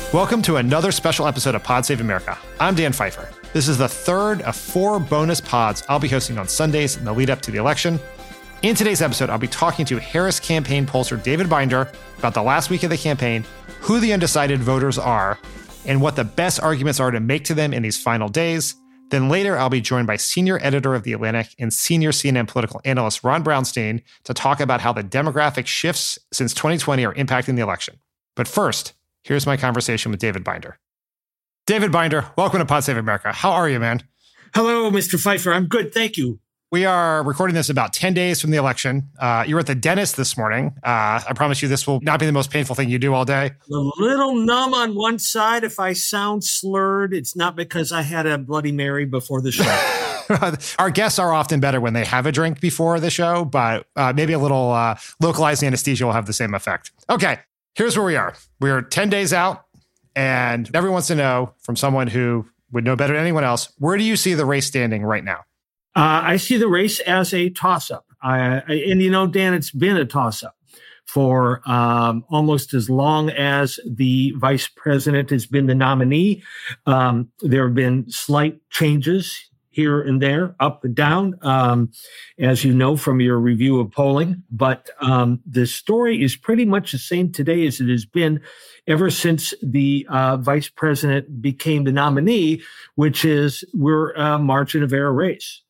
Welcome to another special episode of Pod Save America. I'm Dan Pfeiffer. This is the third of 4 bonus pods I'll be hosting on Sundays in the lead up to the election. In today's episode, I'll be talking to Harris campaign pollster David Binder about the last week of the campaign, who the undecided voters are, and what the best arguments are to make to them in these final days. Then later, I'll be joined by senior editor of The Atlantic and senior CNN political analyst Ron Brownstein to talk about how the demographic shifts since 2020 are impacting the election. But first, here's my conversation with David Binder. David Binder, welcome to Pod Save America. How are you, man? Hello, Mr. Pfeiffer. I'm good, thank you. We are recording this about 10 days from the election. You were at the dentist this morning. I promise you this will not be the most painful thing you do all day. A little numb on one side. If I sound slurred, it's not because I had a Bloody Mary before the show. Our guests are often better when they have a drink before the show, but maybe a little localized anesthesia will have the same effect. Okay, here's where we are. We're 10 days out, and everyone wants to know from someone who would know better than anyone else, where do you see the race standing right now? I see the race as a toss-up. And you know, Dan, it's been a toss-up for almost as long as the vice president has been the nominee. There have been slight changes here and there, up and down, as you know from your review of polling. But the story is pretty much the same today as it has been ever since the vice president became the nominee, which is we're a margin of error race.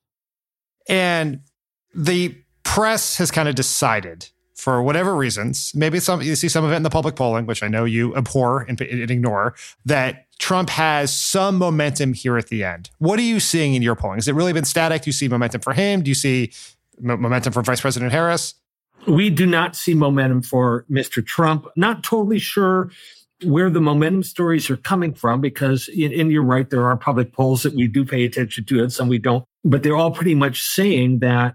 And the press has kind of decided, for whatever reasons, maybe you see some of it in the public polling, which I know you abhor and ignore, that Trump has some momentum here at the end. What are you seeing in your polling? Has it really been static? Do you see momentum for him? Do you see momentum for Vice President Harris? We do not see momentum for Mr. Trump. Not totally sure where the momentum stories are coming from, because, and you're right, there are public polls that we do pay attention to and some we don't. But they're all pretty much saying that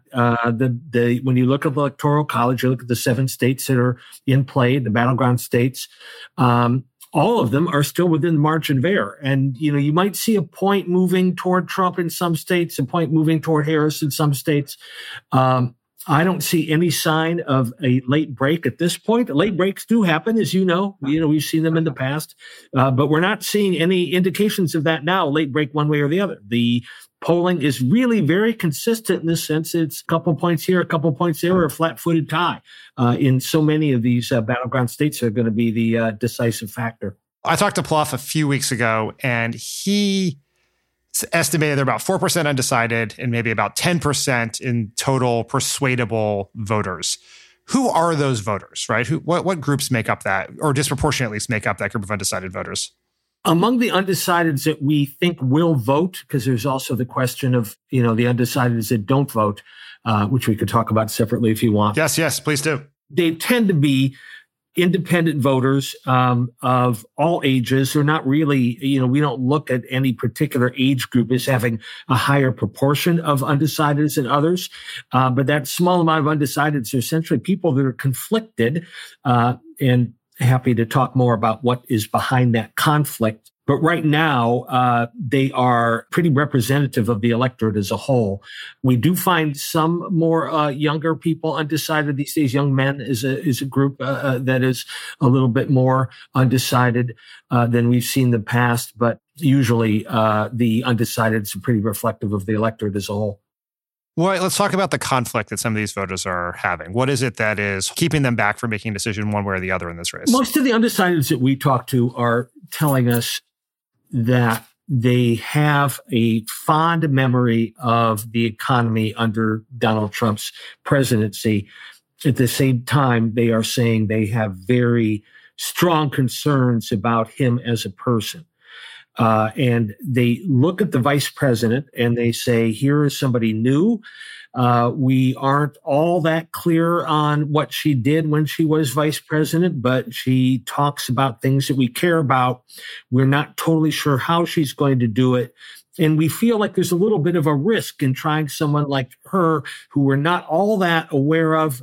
when you look at the Electoral College, you look at the 7 states that are in play, the battleground states, all of them are still within the margin of error. And, you know, you might see a point moving toward Trump in some states, a point moving toward Harris in some states. I don't see any sign of a late break at this point. Late breaks do happen, as you know. We've seen them in the past, but we're not seeing any indications of that now, late break one way or the other. The polling is really very consistent in this sense. It's a couple points here, a couple points there, or a flat-footed tie in so many of these battleground states are going to be the decisive factor. I talked to Plouffe a few weeks ago, and he estimated they're about 4% undecided and maybe about 10% in total persuadable voters. Who are those voters, right? What groups make up that, or disproportionately make up that group of undecided voters? Among the undecideds that we think will vote, because there's also the question of, the undecideds that don't vote, which we could talk about separately if you want. Yes, please do. They tend to be independent voters of all ages. They're not really, we don't look at any particular age group as having a higher proportion of undecideds than others. But that small amount of undecideds are essentially people that are conflicted, and happy to talk more about what is behind that conflict. But right now, they are pretty representative of the electorate as a whole. We do find some more younger people undecided these days. Young men is a group that is a little bit more undecided than we've seen in the past. But usually, the undecideds are pretty reflective of the electorate as a whole. Well, let's talk about the conflict that some of these voters are having. What is it that is keeping them back from making a decision one way or the other in this race? Most of the undecideds that we talk to are telling us that they have a fond memory of the economy under Donald Trump's presidency. At the same time, they are saying they have very strong concerns about him as a person. And they look at the vice president and they say, here is somebody new. We aren't all that clear on what she did when she was vice president, but she talks about things that we care about. We're not totally sure how she's going to do it. And we feel like there's a little bit of a risk in trying someone like her, who we're not all that aware of.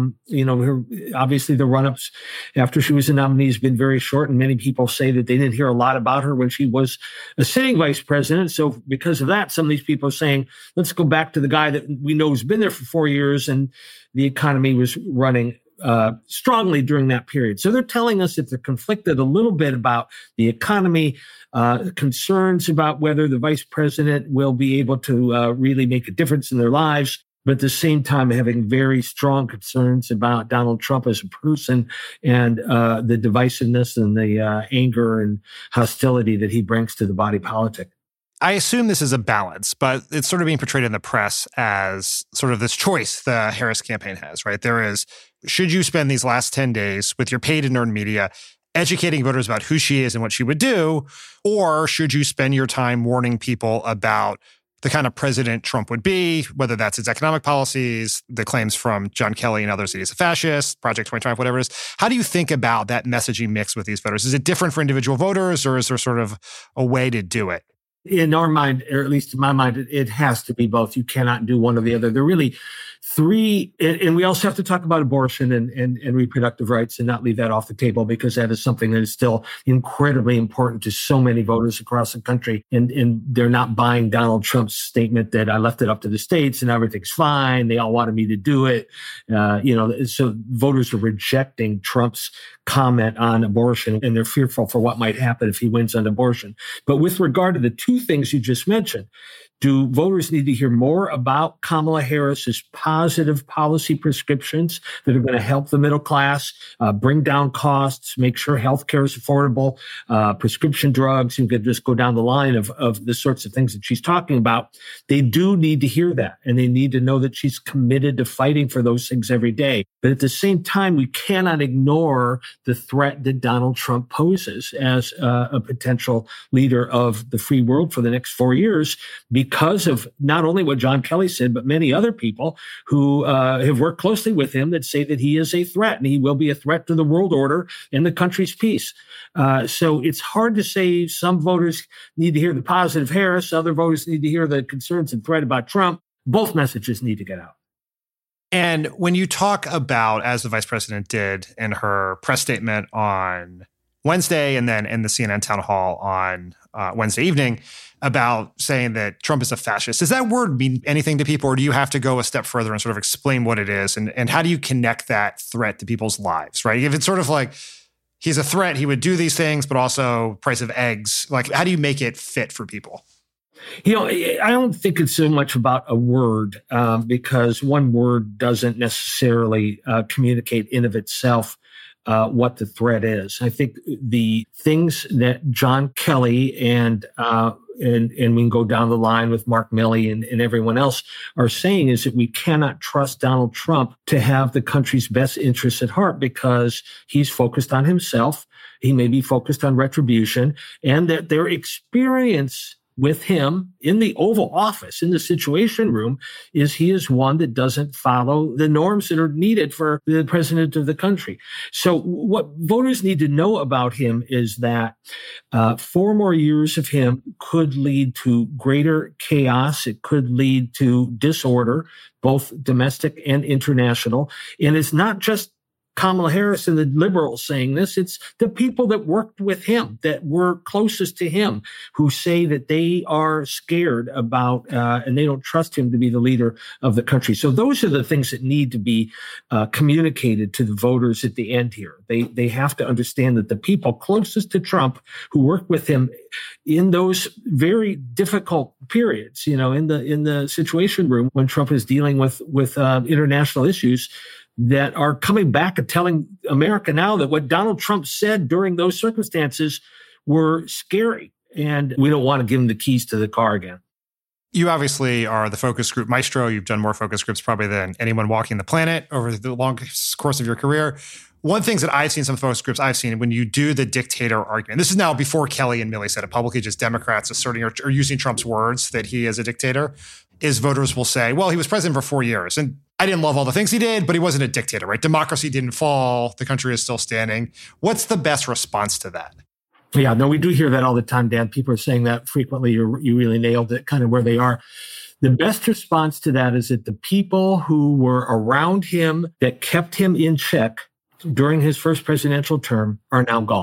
Obviously the run-ups after she was a nominee has been very short, and many people say that they didn't hear a lot about her when she was a sitting vice president. So because of that, some of these people are saying, let's go back to the guy that we know has been there for 4 years and the economy was running strongly during that period. So they're telling us that they're conflicted a little bit about the economy, concerns about whether the vice president will be able to really make a difference in their lives, but at the same time having very strong concerns about Donald Trump as a person and the divisiveness and the anger and hostility that he brings to the body politic. I assume this is a balance, but it's sort of being portrayed in the press as sort of this choice the Harris campaign has, right? There is, should you spend these last 10 days with your paid and earned media educating voters about who she is and what she would do, or should you spend your time warning people about the kind of president Trump would be, whether that's his economic policies, the claims from John Kelly and others that he's a fascist, Project 2025, whatever it is. How do you think about that messaging mix with these voters? Is it different for individual voters, or is there sort of a way to do it? In our mind, or at least in my mind, it has to be both. You cannot do one or the other. They're really three, and we also have to talk about abortion and reproductive rights and not leave that off the table, because that is something that is still incredibly important to so many voters across the country. And they're not buying Donald Trump's statement that I left it up to the states and everything's fine. They all wanted me to do it. So voters are rejecting Trump's comment on abortion, and they're fearful for what might happen if he wins on abortion. But with regard to the two things you just mentioned, do voters need to hear more about Kamala Harris's positive policy prescriptions that are going to help the middle class, bring down costs, make sure healthcare is affordable, prescription drugs? You could just go down the line of the sorts of things that she's talking about. They do need to hear that, and they need to know that she's committed to fighting for those things every day. But at the same time, we cannot ignore the threat that Donald Trump poses as a potential leader of the free world for the next 4 years, because of not only what John Kelly said, but many other people who have worked closely with him that say that he is a threat, and he will be a threat to the world order and the country's peace. So it's hard to say some voters need to hear the positive Harris, other voters need to hear the concerns and threat about Trump. Both messages need to get out. And when you talk about, as the vice president did in her press statement on Wednesday and then in the CNN town hall on Wednesday evening, about saying that Trump is a fascist, does that word mean anything to people, or do you have to go a step further and sort of explain what it is? And how do you connect that threat to people's lives, right? If it's sort of like he's a threat, he would do these things, but also price of eggs, like how do you make it fit for people? I don't think it's so much about a word, because one word doesn't necessarily communicate in of itself what the threat is. I think the things that John Kelly and we can go down the line with Mark Milley and everyone else are saying is that we cannot trust Donald Trump to have the country's best interests at heart, because he's focused on himself. He may be focused on retribution, and that their experience with him in the Oval Office, in the Situation Room, is he is one that doesn't follow the norms that are needed for the president of the country. So what voters need to know about him is that 4 more years of him could lead to greater chaos. It could lead to disorder, both domestic and international. And it's not just Kamala Harris and the liberals saying this. It's the people that worked with him, that were closest to him, who say that they are scared about and they don't trust him to be the leader of the country. So those are the things that need to be communicated to the voters at the end here. They have to understand that the people closest to Trump, who worked with him in those very difficult periods, in the Situation Room when Trump is dealing with international issues, that are coming back and telling America now that what Donald Trump said during those circumstances were scary. And we don't want to give him the keys to the car again. You obviously are the focus group maestro. You've done more focus groups probably than anyone walking the planet over the long course of your career. One thing that I've seen, some focus groups I've seen, when you do the dictator argument, this is now before Kelly and Milley said it publicly, just Democrats asserting or using Trump's words that he is a dictator, is voters will say, well, he was president for 4 years. And I didn't love all the things he did, but he wasn't a dictator, right? Democracy didn't fall. The country is still standing. What's the best response to that? Yeah, no, we do hear that all the time, Dan. People are saying that frequently. You really nailed it, kind of where they are. The best response to that is that the people who were around him that kept him in check during his first presidential term are now gone.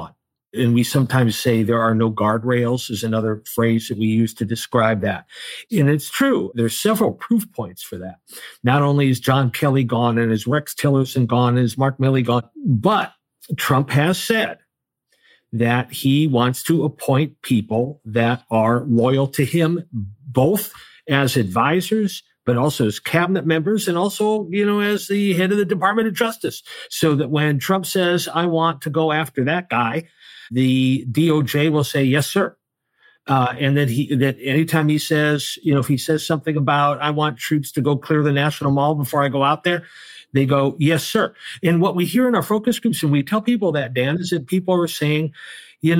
And we sometimes say there are no guardrails is another phrase that we use to describe that. And it's true. There's several proof points for that. Not only is John Kelly gone and is Rex Tillerson gone and is Mark Milley gone, but Trump has said that he wants to appoint people that are loyal to him, both as advisors, but also as cabinet members and also, as the head of the Department of Justice. So that when Trump says, I want to go after that guy, the DOJ will say, yes, sir. And that anytime he says, if he says something about, I want troops to go clear the National Mall before I go out there, they go, yes, sir. And what we hear in our focus groups, and we tell people that, Dan, is that people are saying, we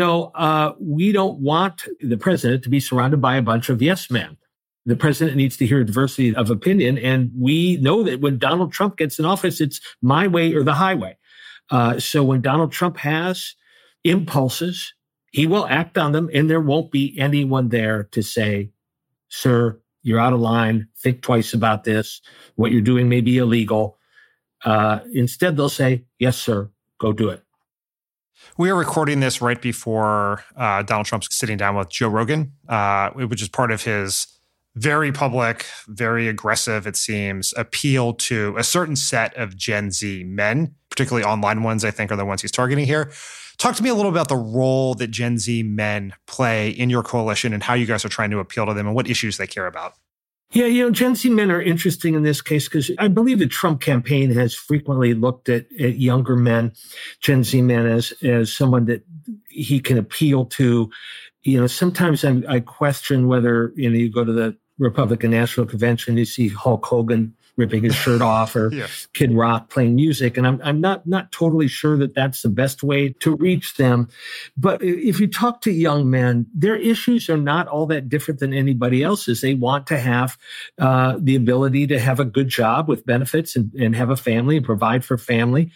don't want the president to be surrounded by a bunch of yes men. The president needs to hear a diversity of opinion. And we know that when Donald Trump gets in office, it's my way or the highway. So when Donald Trump has impulses, he will act on them, and there won't be anyone there to say, sir, you're out of line. Think twice about this. What you're doing may be illegal. Instead, they'll say, yes, sir, go do it. We are recording this right before Donald Trump's sitting down with Joe Rogan, which is part of his very public, very aggressive, it seems, appeal to a certain set of Gen Z men, particularly online ones, I think, are the ones he's targeting here. Talk to me a little about the role that Gen Z men play in your coalition and how you guys are trying to appeal to them and what issues they care about. Yeah, Gen Z men are interesting in this case because I believe the Trump campaign has frequently looked at younger men, Gen Z men, as someone that he can appeal to. Sometimes I question whether, you go to the Republican National Convention, you see Hulk Hogan ripping his shirt off or Kid Rock playing music. And I'm not totally sure that that's the best way to reach them. But if you talk to young men, their issues are not all that different than anybody else's. They want to have the ability to have a good job with benefits and have a family and provide for family.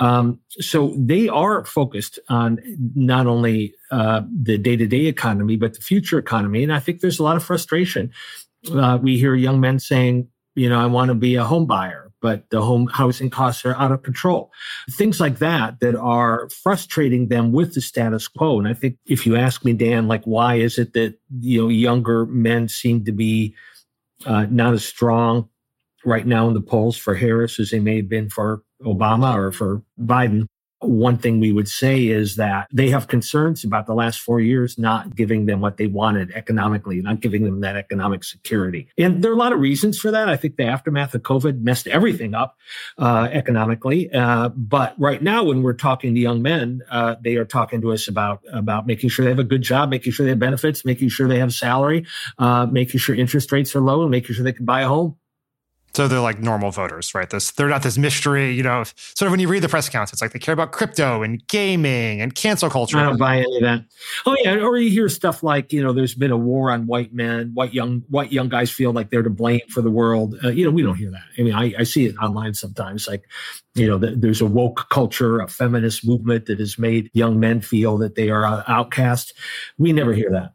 So they are focused on not only the day-to-day economy, but the future economy. And I think there's a lot of frustration. We hear young men saying, I want to be a home buyer, but the home housing costs are out of control. Things like that are frustrating them with the status quo. And I think if you ask me, Dan, why is it that, younger men seem to be not as strong right now in the polls for Harris as they may have been for Obama or for Biden? One thing we would say is that they have concerns about the last 4 years not giving them what they wanted economically, not giving them that economic security. And there are a lot of reasons for that. I think the aftermath of COVID messed everything up economically. But right now, when we're talking to young men, they are talking to us about making sure they have a good job, making sure they have benefits, making sure they have salary, making sure interest rates are low, and making sure they can buy a home. So they're like normal voters, right? They're not this mystery, sort of when you read the press accounts, it's like they care about crypto and gaming and cancel culture. I don't buy any of that. Oh yeah. Or you hear stuff like, there's been a war on white men, white young guys feel like they're to blame for the world. We don't hear that. I mean, I see it online sometimes, there's a woke culture, a feminist movement that has made young men feel that they are outcast. We never hear that.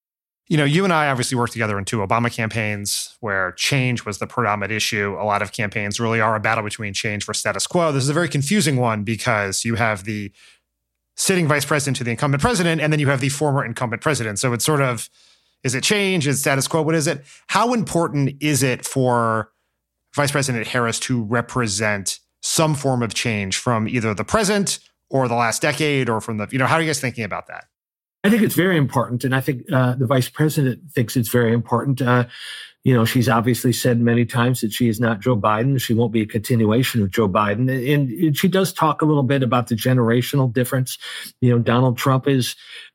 You and I obviously worked together in 2 Obama campaigns where change was the predominant issue. A lot of campaigns really are a battle between change versus status quo. This is a very confusing one because you have the sitting vice president to the incumbent president, and then you have the former incumbent president. So it's sort of, is it change? Is status quo? What is it? How important is it for Vice President Harris to represent some form of change from either the present or the last decade or from how are you guys thinking about that? I think it's very important, and I think the vice president thinks it's very important. She's obviously said many times that she is not Joe Biden. She won't be a continuation of Joe Biden. And she does talk a little bit about the generational difference. Donald Trump is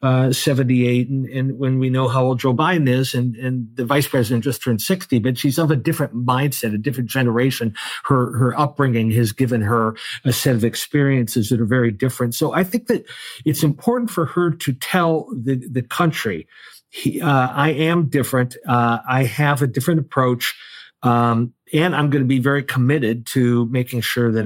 78, and when we know how old Joe Biden is, and the vice president just turned 60, but she's of a different mindset, a different generation. Her upbringing has given her a set of experiences that are very different. So I think that it's important for her to tell the country, I am different. I have a different approach. And I'm going to be very committed to making sure that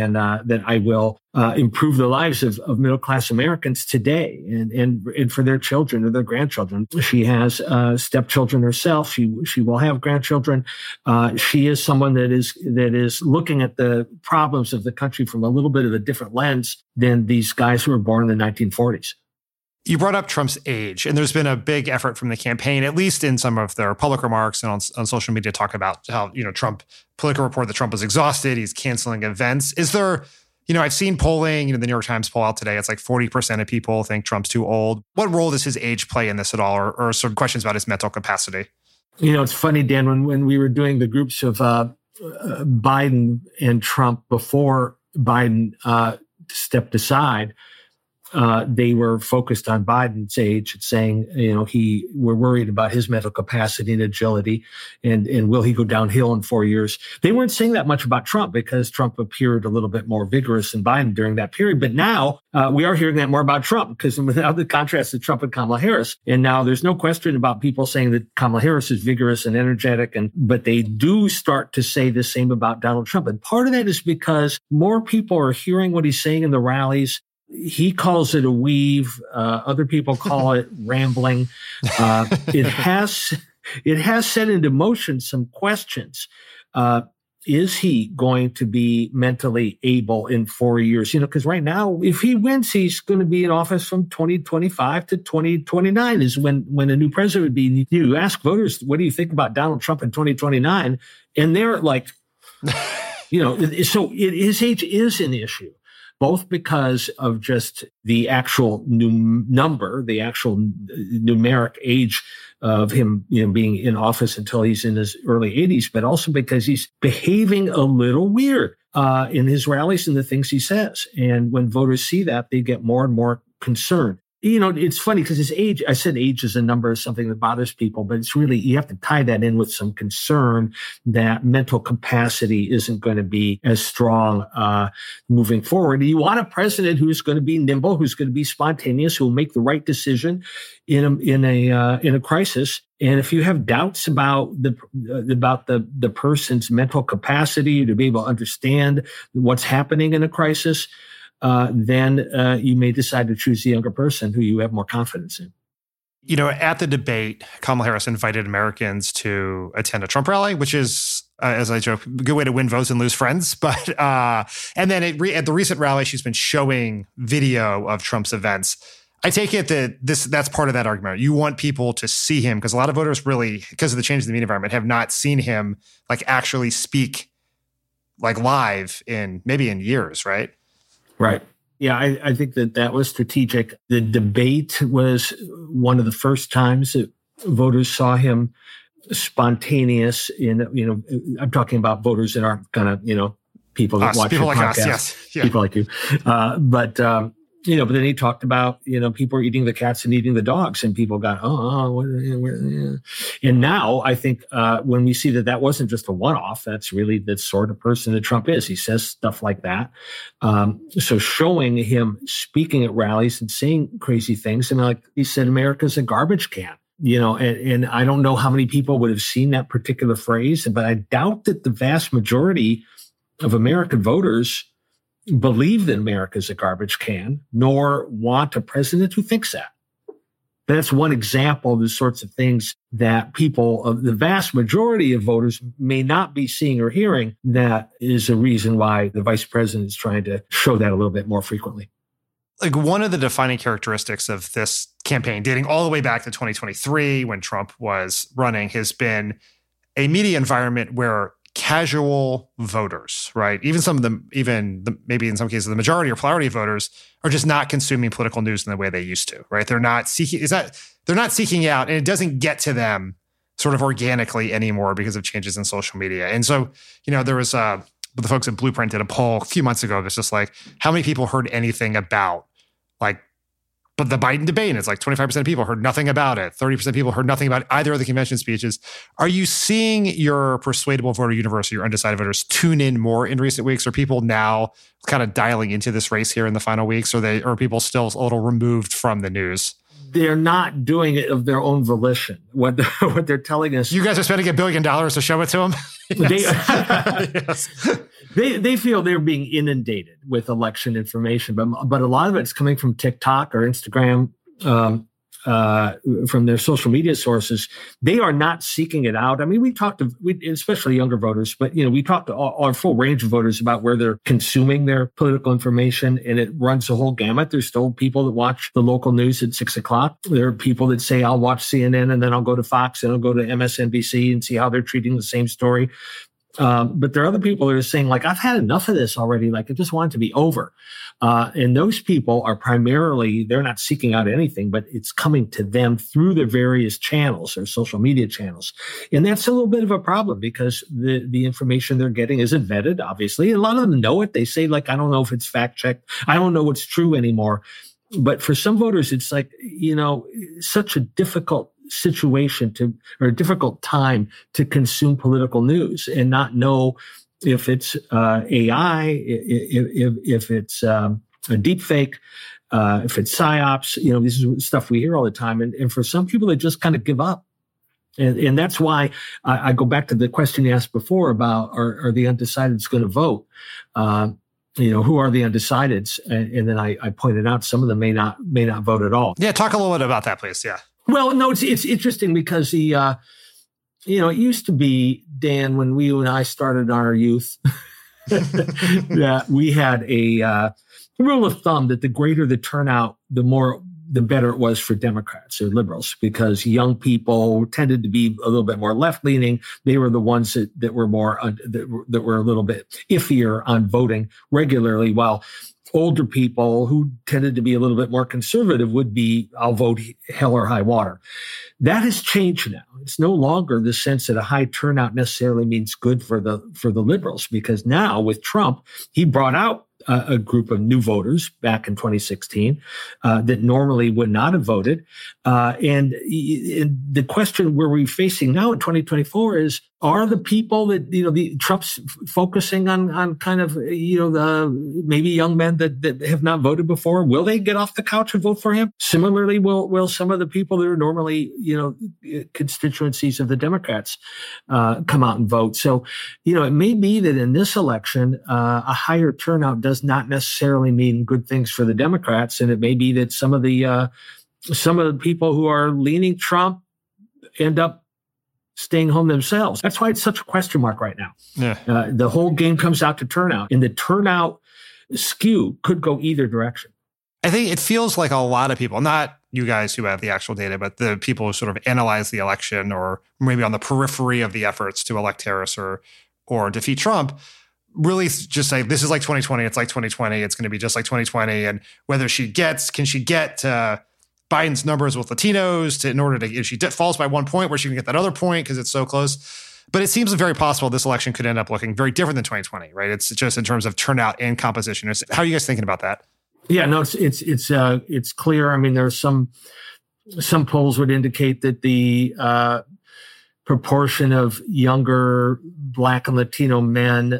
I will improve the lives of middle-class Americans today and for their children or their grandchildren. She has stepchildren herself. She will have grandchildren. She is someone that is looking at the problems of the country from a little bit of a different lens than these guys who were born in the 1940s. You brought up Trump's age, and there's been a big effort from the campaign, at least in some of their public remarks and on social media, talk about how, Trump, Politico report that Trump was exhausted. He's canceling events. Is there, I've seen polling, the New York Times poll out today. It's like 40% of people think Trump's too old. What role does his age play in this at all, or sort of questions about his mental capacity? It's funny, Dan, when we were doing the groups of Biden and Trump before Biden stepped aside, they were focused on Biden's age, saying, we're worried about his mental capacity and agility, and will he go downhill in 4 years? They weren't saying that much about Trump because Trump appeared a little bit more vigorous than Biden during that period. But now we are hearing that more about Trump, because without the contrast of Trump and Kamala Harris, and now there's no question about people saying that Kamala Harris is vigorous and energetic, but they do start to say the same about Donald Trump. And part of that is because more people are hearing what he's saying in the rallies. He calls it a weave. Other people call it rambling. It has set into motion some questions. Is he going to be mentally able in 4 years? Because right now, if he wins, he's going to be in office from 2025 to 2029 is when a new president would be. You ask voters, what do you think about Donald Trump in 2029? And they're like, so his age is an issue. Both because of just the actual number, the actual numeric age of him, being in office until he's in his early 80s, but also because he's behaving a little weird in his rallies and the things he says. And when voters see that, they get more and more concerned. It's funny because his age, I said age is a number is something that bothers people, but it's really, you have to tie that in with some concern that mental capacity isn't going to be as strong moving forward. You want a president who's going to be nimble, who's going to be spontaneous, who will make the right decision in a crisis. And if you have doubts about the person's mental capacity to be able to understand what's happening in a crisis, then you may decide to choose the younger person who you have more confidence in. At the debate, Kamala Harris invited Americans to attend a Trump rally, which is, as I joke, a good way to win votes and lose friends. But and then at the recent rally, she's been showing video of Trump's events. I take it that that's part of that argument. You want people to see him because a lot of voters really, because of the change in the media environment, have not seen him actually speak live in years, right? Right. Yeah, I think that was strategic. The debate was one of the first times that voters saw him spontaneous I'm talking about voters that aren't kind of, people that watch people like podcast, us, yes. Yeah. People like you. But then he talked about, people are eating the cats and eating the dogs, and people got, And now I think when we see that wasn't just a one-off, that's really the sort of person that Trump is. He says stuff like that. So showing him speaking at rallies and saying crazy things, and like he said, America's a garbage can. And I don't know how many people would have seen that particular phrase, but I doubt that the vast majority of American voters believe that America is a garbage can, nor want a president who thinks that. That's one example of the sorts of things that the vast majority of voters may not be seeing or hearing. That is a reason why the vice president is trying to show that a little bit more frequently. One of the defining characteristics of this campaign, dating all the way back to 2023 when Trump was running, has been a media environment where casual voters, right? Even some of them, maybe in some cases, the majority or plurality of voters are just not consuming political news in the way they used to, right? They're not seeking out, and it doesn't get to them sort of organically anymore because of changes in social media. And so, there was the folks at Blueprint did a poll a few months ago that's just how many people heard anything about but the Biden debate, and it's 25% of people heard nothing about it. 30% of people heard nothing about either of the convention speeches. Are you seeing your persuadable voter universe, or your undecided voters, tune in more in recent weeks? Are people now kind of dialing into this race here in the final weeks? Or are people still a little removed from the news? They're not doing it of their own volition. What they're telling us. You guys are spending $1 billion to show it to them? Yes. They feel they're being inundated with election information, but a lot of it's coming from TikTok or Instagram. from their social media sources, they are not seeking it out. I mean, we talked to, especially younger voters, but we talked to our full range of voters about where they're consuming their political information, and it runs the whole gamut. There's still people that watch the local news at 6 o'clock. There are people that say, I'll watch CNN and then I'll go to Fox and I'll go to MSNBC and see how they're treating the same story. But there are other people that are saying, like, I've had enough of this already. Like, I just want it to be over. And those people are primarily, they're not seeking out anything, but it's coming to them through their various channels or social media channels. And that's a little bit of a problem because the information they're getting isn't vetted, obviously. A lot of them know it. They say, like, I don't know if it's fact checked. I don't know what's true anymore. But for some voters, it's like, such a difficult situation or a difficult time to consume political news and not know if it's AI, if it's a deep fake, if it's psyops. This is stuff we hear all the time. And for some people, they just kind of give up. And that's why I go back to the question you asked before about are the undecideds going to vote? Who are the undecideds? And then I pointed out some of them may not vote at all. Yeah, talk a little bit about that, please. Yeah. Well, no, it's interesting because it used to be, Dan, when you and I started our youth, that we had a rule of thumb that the greater the turnout, the better it was for Democrats or liberals, because young people tended to be a little bit more left-leaning. They were the ones that were more that were a little bit iffier on voting regularly, while older people who tended to be a little bit more conservative would be, I'll vote hell or high water. That has changed now. It's no longer the sense that a high turnout necessarily means good for the liberals, because now with Trump, he brought out a group of new voters back in 2016 that normally would not have voted. And the question we're facing now in 2024 is, are the people that, Trump's focusing on kind of, the maybe young men that have not voted before, will they get off the couch and vote for him? Similarly, will some of the people that are normally, constituencies of the Democrats come out and vote? So, it may be that in this election, a higher turnout does not necessarily mean good things for the Democrats. And it may be that some of the people who are leaning Trump end up staying home themselves. That's why it's such a question mark right now. Yeah. The whole game comes out to turnout, and the turnout skew could go either direction. I think it feels like a lot of people, not you guys who have the actual data, but the people who sort of analyze the election or maybe on the periphery of the efforts to elect Harris or defeat Trump, really just say, this is like 2020. It's like 2020. It's going to be just like 2020. And whether can she get Biden's numbers with Latinos in order to, if she falls by 1 point, where she can get that other point because it's so close. But it seems very possible this election could end up looking very different than 2020, right? It's just in terms of turnout and composition. How are you guys thinking about that? Yeah, no, it's clear. I mean, there are some polls would indicate that the proportion of younger Black and Latino men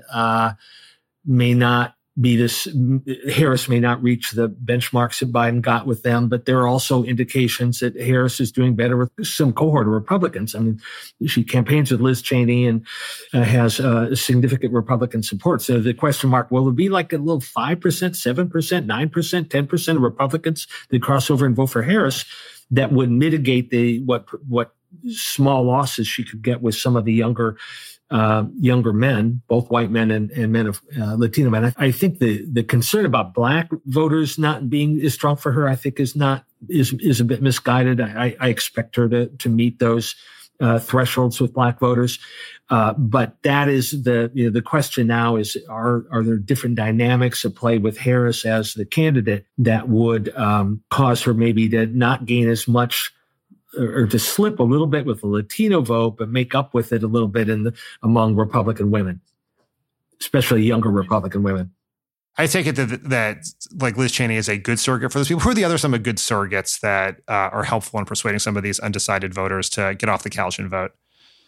may not be this. Harris may not reach the benchmarks that Biden got with them, but there are also indications that Harris is doing better with some cohort of Republicans. I mean, she campaigns with Liz Cheney and has significant Republican support. So the question mark, will it be like a little 5%, 7%, 9%, 10% of Republicans that cross over and vote for Harris that would mitigate what small losses she could get with some of the younger men, both white men and men of Latino men. I think the concern about Black voters not being as strong for her, I think is a bit misguided. I expect her to meet those thresholds with Black voters. But that is the question now is, are there different dynamics at play with Harris as the candidate that would cause her maybe to not gain as much or to slip a little bit with the Latino vote, but make up with it a little bit among Republican women, especially younger Republican women. I take it that like Liz Cheney is a good surrogate for those people. Who are some of the good surrogates that are helpful in persuading some of these undecided voters to get off the couch and vote?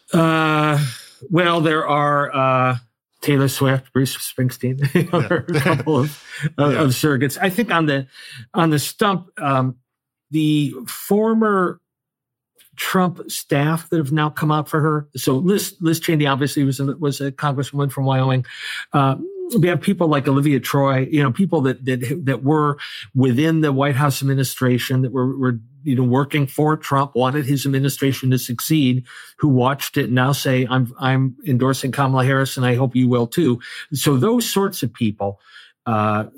Well, there are Taylor Swift, Bruce Springsteen, a couple of surrogates. I think on the stump, the former Trump staff that have now come out for her. So Liz Cheney obviously was a congresswoman from Wyoming. we have people like Olivia Troy, people that were within the White House administration, that were working for Trump, wanted his administration to succeed, who watched it and now say, I'm endorsing Kamala Harris and I hope you will too. So those sorts of people are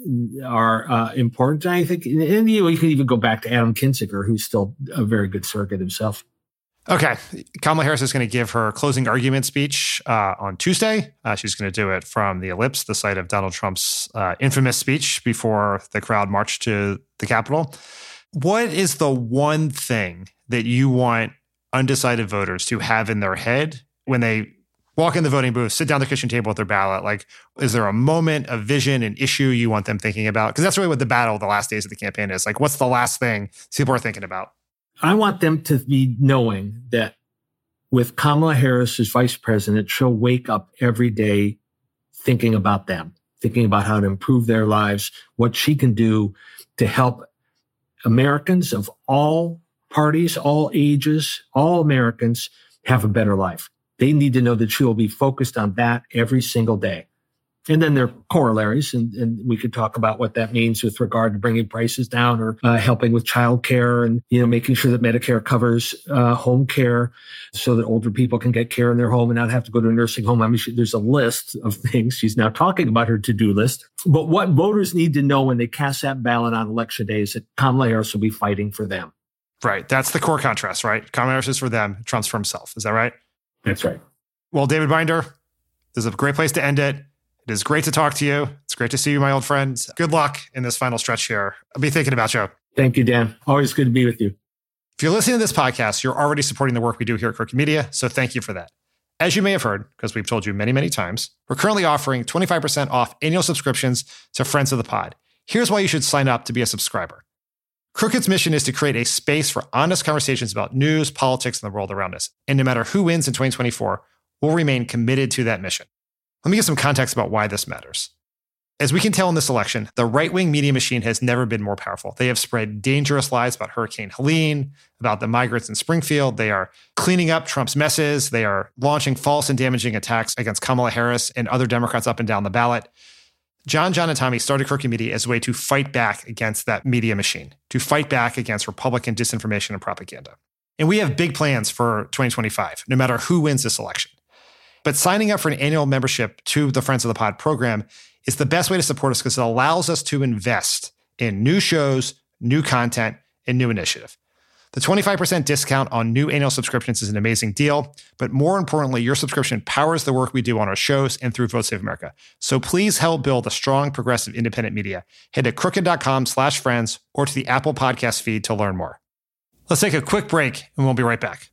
important. I think, and you can even go back to Adam Kinzinger, who's still a very good surrogate himself. Okay. Kamala Harris is going to give her closing argument speech on Tuesday. She's going to do it from the Ellipse, the site of Donald Trump's infamous speech before the crowd marched to the Capitol. What is the one thing that you want undecided voters to have in their head when they walk in the voting booth, sit down at the kitchen table with their ballot? Like, is there a moment, a vision, an issue you want them thinking about? Because that's really what the battle the last days of the campaign is. Like, what's the last thing people are thinking about? I want them to be knowing that with Kamala Harris as vice president, she'll wake up every day thinking about them, thinking about how to improve their lives, what she can do to help Americans of all parties, all ages, all Americans have a better life. They need to know that she will be focused on that every single day. And then there are corollaries, and we could talk about what that means with regard to bringing prices down or helping with childcare and making sure that Medicare covers home care so that older people can get care in their home and not have to go to a nursing home. I mean, there's a list of things. She's now talking about her to-do list. But what voters need to know when they cast that ballot on election day is that Kamala Harris will be fighting for them. Right. That's the core contrast, right? Kamala Harris is for them, Trump's for himself. Is that right? That's right. Well, David Binder, this is a great place to end it. It is great to talk to you. It's great to see you, my old friend. Good luck in this final stretch here. I'll be thinking about you. Thank you, Dan. Always good to be with you. If you're listening to this podcast, you're already supporting the work we do here at Crooked Media, so thank you for that. As you may have heard, because we've told you many, many times, we're currently offering 25% off annual subscriptions to Friends of the Pod. Here's why you should sign up to be a subscriber. Crooked's mission is to create a space for honest conversations about news, politics, and the world around us. And no matter who wins in 2024, we'll remain committed to that mission. Let me give some context about why this matters. As we can tell in this election, the right-wing media machine has never been more powerful. They have spread dangerous lies about Hurricane Helene, about the migrants in Springfield. They are cleaning up Trump's messes. They are launching false and damaging attacks against Kamala Harris and other Democrats up and down the ballot. John, and Tommy started Crooked Media as a way to fight back against that media machine, to fight back against Republican disinformation and propaganda. And we have big plans for 2025, no matter who wins this election. But signing up for an annual membership to the Friends of the Pod program is the best way to support us because it allows us to invest in new shows, new content, and new initiative. The 25% discount on new annual subscriptions is an amazing deal, but more importantly, your subscription powers the work we do on our shows and through Vote Save America. So please help build a strong, progressive, independent media. Head to crooked.com/friends or to the Apple Podcast feed to learn more. Let's take a quick break and we'll be right back.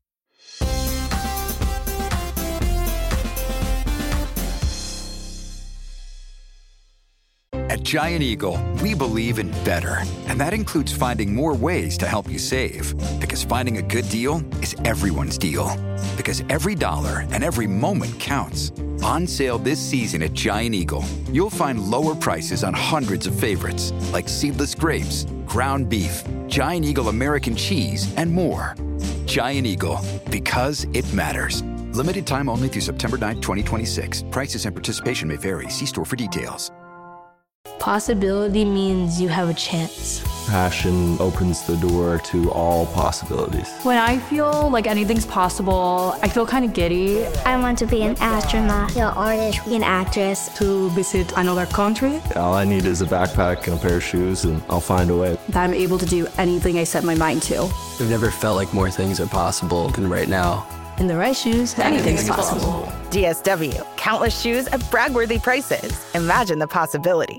At Giant Eagle, we believe in better, and that includes finding more ways to help you save. Because finding a good deal is everyone's deal. Because every dollar and every moment counts. On sale this season at Giant Eagle, you'll find lower prices on hundreds of favorites, like seedless grapes, ground beef, Giant Eagle American cheese, and more. Giant Eagle, because it matters. Limited time only through September 9, 2026. Prices and participation may vary. See store for details. Possibility means you have a chance. Passion opens the door to all possibilities. When I feel like anything's possible, I feel kind of giddy. I want to be an astronaut, an artist, an actress. To visit another country. All I need is a backpack and a pair of shoes, and I'll find a way. That I'm able to do anything I set my mind to. I've never felt like more things are possible than right now. In the right shoes, anything's possible. DSW, countless shoes at brag-worthy prices. Imagine the possibilities.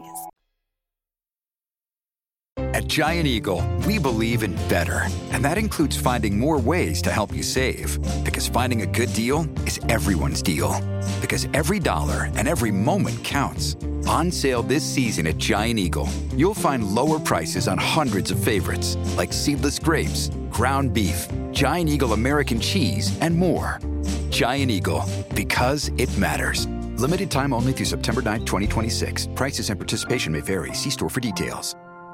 At Giant Eagle, we believe in better, and that includes finding more ways to help you save. Because finding a good deal is everyone's deal. Because every dollar and every moment counts. On sale this season at Giant Eagle, you'll find lower prices on hundreds of favorites, like seedless grapes, ground beef, Giant Eagle American cheese, and more. Giant Eagle, because it matters. Limited time only through September 9, 2026. Prices and participation may vary. See store for details.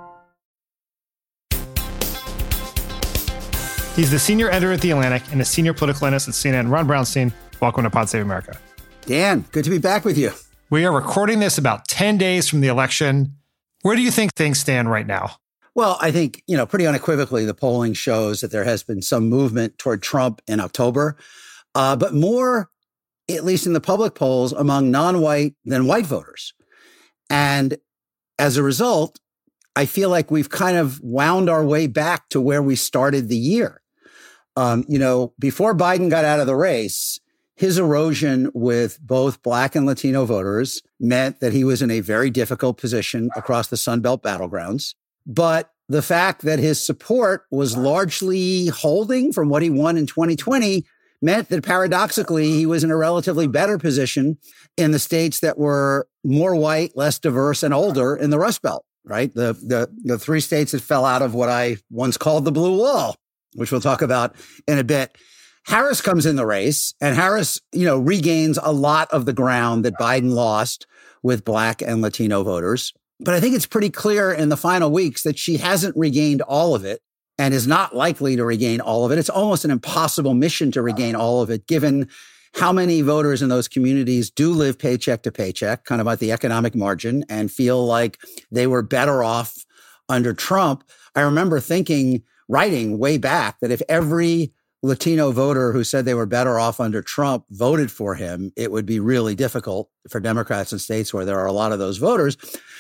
He's the senior editor at The Atlantic and a senior political analyst at CNN. Ron Brownstein, welcome to Pod Save America. Dan, good to be back with you. We are recording this about 10 days from the election. Where do you think things stand right now? Well, I think, pretty unequivocally, the polling shows that there has been some movement toward Trump in October, but more, at least in the public polls, among non-white than white voters. And as a result, I feel like we've kind of wound our way back to where we started the year. Before Biden got out of the race, his erosion with both Black and Latino voters meant that he was in a very difficult position across the Sun Belt battlegrounds. But the fact that his support was largely holding from what he won in 2020 meant that paradoxically, he was in a relatively better position in the states that were more white, less diverse, and older in the Rust Belt, right? The three states that fell out of what I once called the blue wall, which we'll talk about in a bit. Harris comes in the race, and Harris, regains a lot of the ground that Biden lost with Black and Latino voters. But I think it's pretty clear in the final weeks that she hasn't regained all of it and is not likely to regain all of it. It's almost an impossible mission to regain all of it, given how many voters in those communities do live paycheck to paycheck, kind of at the economic margin, and feel like they were better off under Trump. I remember writing way back that if every Latino voter who said they were better off under Trump voted for him, it would be really difficult for Democrats in states where there are a lot of those voters.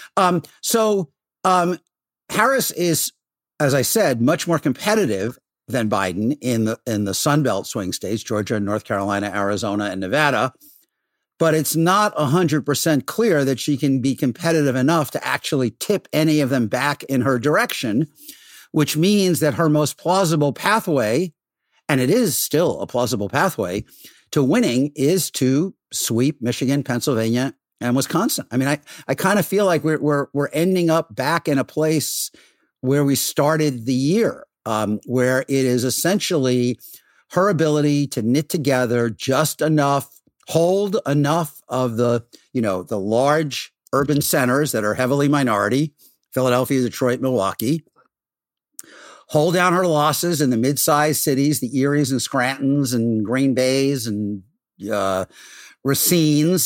Harris is, as I said, much more competitive than Biden in the Sun Belt swing states, Georgia, North Carolina, Arizona, and Nevada. But it's not 100% clear that she can be competitive enough to actually tip any of them back in her direction, which means that her most plausible pathway, and it is still a plausible pathway to winning, is to sweep Michigan, Pennsylvania, and Wisconsin. I mean, I kind of feel like we're ending up back in a place where we started the year, where it is essentially her ability to knit together just enough, hold enough of the large urban centers that are heavily minority, Philadelphia, Detroit, Milwaukee, hold down her losses in the mid-sized cities, the Eries and Scrantons and Green Bays and Racines,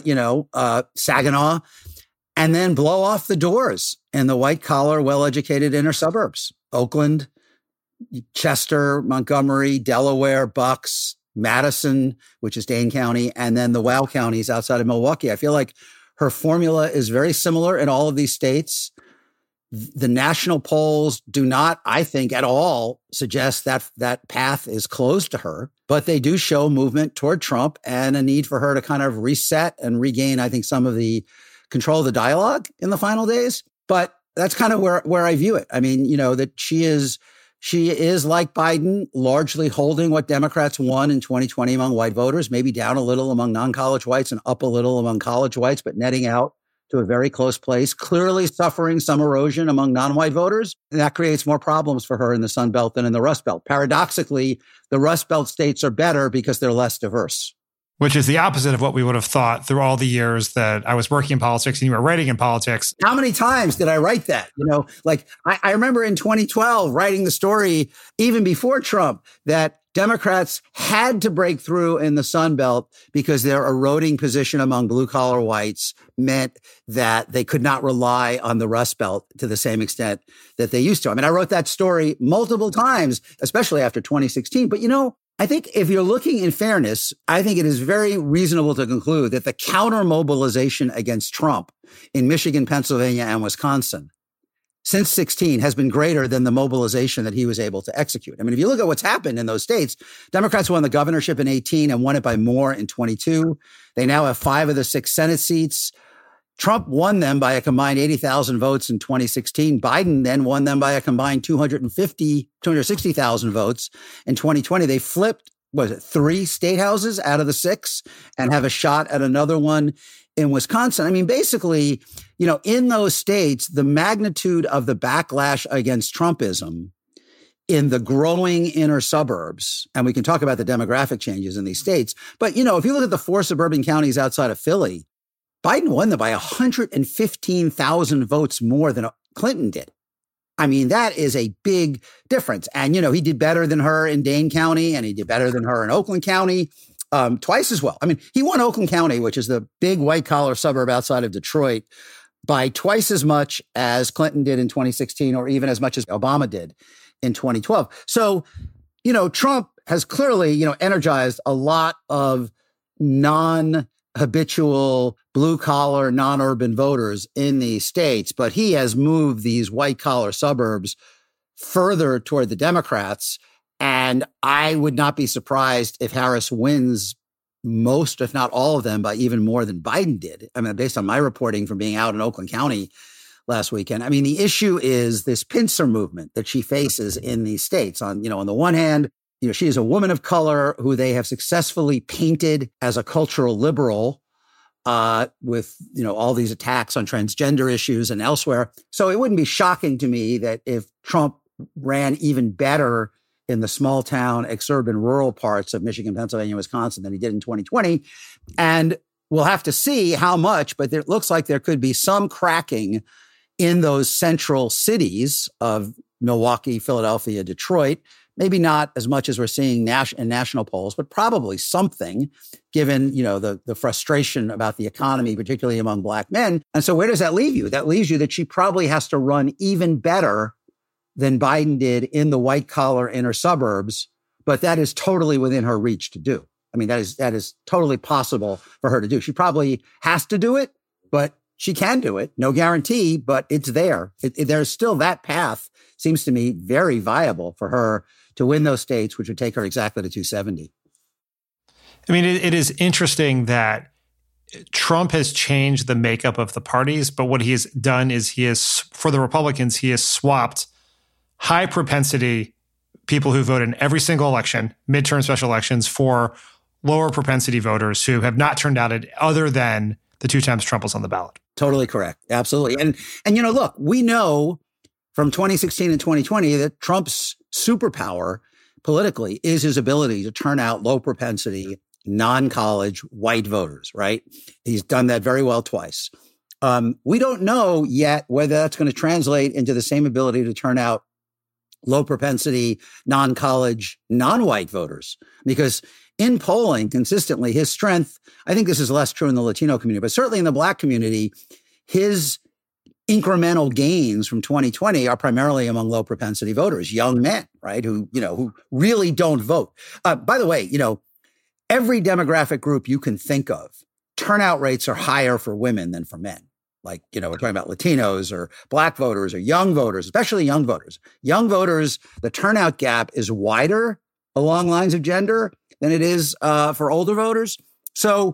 Saginaw, and then blow off the doors in the white-collar, well-educated inner suburbs, Oakland, Chester, Montgomery, Delaware, Bucks, Madison, which is Dane County, and then the WOW counties outside of Milwaukee. I feel like her formula is very similar in all of these states. The national polls do not, I think, at all suggest that path is closed to her, but they do show movement toward Trump and a need for her to kind of reset and regain, I think, some of the control of the dialogue in the final days. But that's kind of where I view it. I mean, that she is like Biden, largely holding what Democrats won in 2020 among white voters, maybe down a little among non-college whites and up a little among college whites, but netting out to a very close place, clearly suffering some erosion among non-white voters. And that creates more problems for her in the Sun Belt than in the Rust Belt. Paradoxically, the Rust Belt states are better because they're less diverse. Which is the opposite of what we would have thought through all the years that I was working in politics and you were writing in politics. How many times did I write that? I remember in 2012 writing the story, even before Trump, that Democrats had to break through in the Sun Belt because their eroding position among blue-collar whites meant that they could not rely on the Rust Belt to the same extent that they used to. I mean, I wrote that story multiple times, especially after 2016. But, I think if you're looking in fairness, I think it is very reasonable to conclude that the counter mobilization against Trump in Michigan, Pennsylvania, and Wisconsin since 2016 has been greater than the mobilization that he was able to execute. I mean, if you look at what's happened in those states, Democrats won the governorship in 2018 and won it by more in 22. They now have 5 of the 6 Senate seats. Trump won them by a combined 80,000 votes in 2016. Biden then won them by a combined 260,000 votes in 2020. They flipped, 3 state houses out of the 6 and have a shot at another one in Wisconsin. I mean, basically, in those states, the magnitude of the backlash against Trumpism in the growing inner suburbs, and we can talk about the demographic changes in these states, but, if you look at the 4 suburban counties outside of Philly, Biden won them by 115,000 votes more than Clinton did. I mean, that is a big difference. And, he did better than her in Dane County, and he did better than her in Oakland County. twice as well. I mean, he won Oakland County, which is the big white-collar suburb outside of Detroit, by twice as much as Clinton did in 2016, or even as much as Obama did in 2012. So, Trump has clearly, energized a lot of non-habitual, blue-collar, non-urban voters in these states, but he has moved these white-collar suburbs further toward the Democrats. And I would not be surprised if Harris wins most, if not all of them, by even more than Biden did. I mean, based on my reporting from being out in Oakland County last weekend. I mean, the issue is this pincer movement that she faces in these states. On the one hand, she is a woman of color who they have successfully painted as a cultural liberal, with, all these attacks on transgender issues and elsewhere. So it wouldn't be shocking to me that if Trump ran even better in the small town, exurban, rural parts of Michigan, Pennsylvania, Wisconsin than he did in 2020. And we'll have to see how much, but it looks like there could be some cracking in those central cities of Milwaukee, Philadelphia, Detroit. Maybe not as much as we're seeing in national polls, but probably something, given, the frustration about the economy, particularly among Black men. And so where does that leave you? That leaves you that she probably has to run even better than Biden did in the white-collar inner suburbs, but that is totally within her reach to do. I mean, that is totally possible for her to do. She probably has to do it, but she can do it. No guarantee, but it's there. There's still that path, seems to me, very viable for her to win those states, which would take her exactly to 270. I mean, it is interesting that Trump has changed the makeup of the parties, but what he has done is for the Republicans, he has swapped high propensity people who vote in every single election, midterm special elections, for lower propensity voters who have not turned out other than the two times Trump was on the ballot. Totally correct. Absolutely. And look, we know from 2016 and 2020 that Trump's superpower politically is his ability to turn out low propensity, non-college white voters, right? He's done that very well twice. We don't know yet whether that's going to translate into the same ability to turn out low propensity, non-college, non-white voters. Because in polling consistently, his strength, I think this is less true in the Latino community, but certainly in the Black community, his incremental gains from 2020 are primarily among low propensity voters, young men, right? Who really don't vote. By the way, every demographic group you can think of, turnout rates are higher for women than for men. Like, we're talking about Latinos or Black voters or young voters, especially young voters. Young voters, the turnout gap is wider along lines of gender than it is for older voters. So,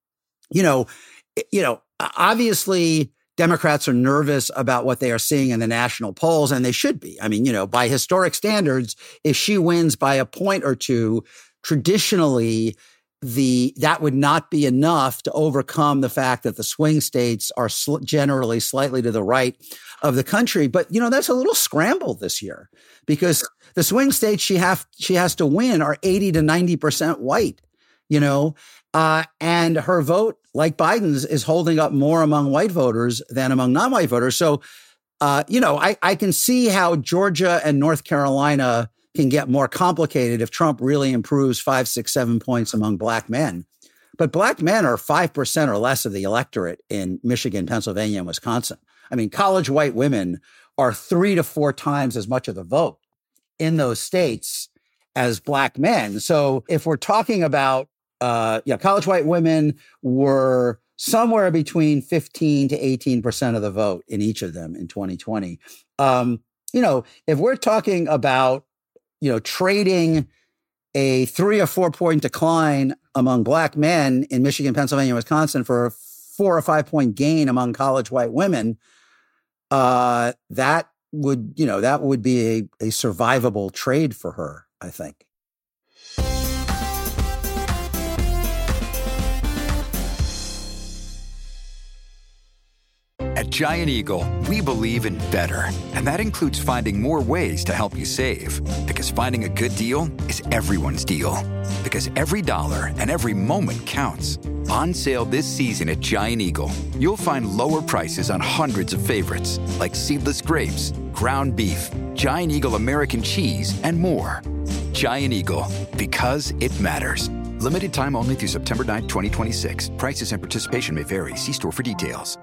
obviously Democrats are nervous about what they are seeing in the national polls, and they should be. I mean, by historic standards, if she wins by a point or two, traditionally, that would not be enough to overcome the fact that the swing states are generally slightly to the right of the country. But, that's a little scrambled this year because the swing states she has to win are 80 to 90% white, and her vote, like Biden's, is holding up more among white voters than among non-white voters. So, I can see how Georgia and North Carolina can get more complicated if Trump really improves 5, 6, 7 points among Black men. But Black men are 5% or less of the electorate in Michigan, Pennsylvania, and Wisconsin. I mean, college white women are 3 to 4 times as much of the vote in those states as Black men. So if we're talking about, college white women were somewhere between 15 to 18% of the vote in each of them in 2020. If we're talking about trading a 3 or 4 point decline among Black men in Michigan, Pennsylvania, Wisconsin for a 4 or 5 point gain among college white women, that would be a survivable trade for her, I think. At Giant Eagle, we believe in better, and that includes finding more ways to help you save. Because finding a good deal is everyone's deal. Because every dollar and every moment counts. On sale this season at Giant Eagle, you'll find lower prices on hundreds of favorites, like seedless grapes, ground beef, Giant Eagle American cheese, and more. Giant Eagle, because it matters. Limited time only through September 9th, 2026. Prices and participation may vary. See store for details.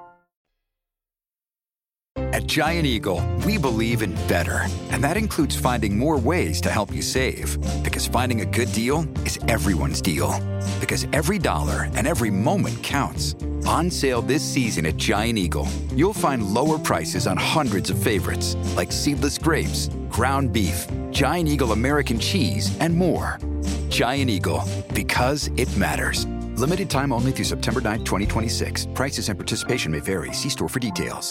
At Giant Eagle, we believe in better. And that includes finding more ways to help you save. Because finding a good deal is everyone's deal. Because every dollar and every moment counts. On sale this season at Giant Eagle, you'll find lower prices on hundreds of favorites, like seedless grapes, ground beef, Giant Eagle American cheese, and more. Giant Eagle, because it matters. Limited time only through September 9th, 2026. Prices and participation may vary. See store for details.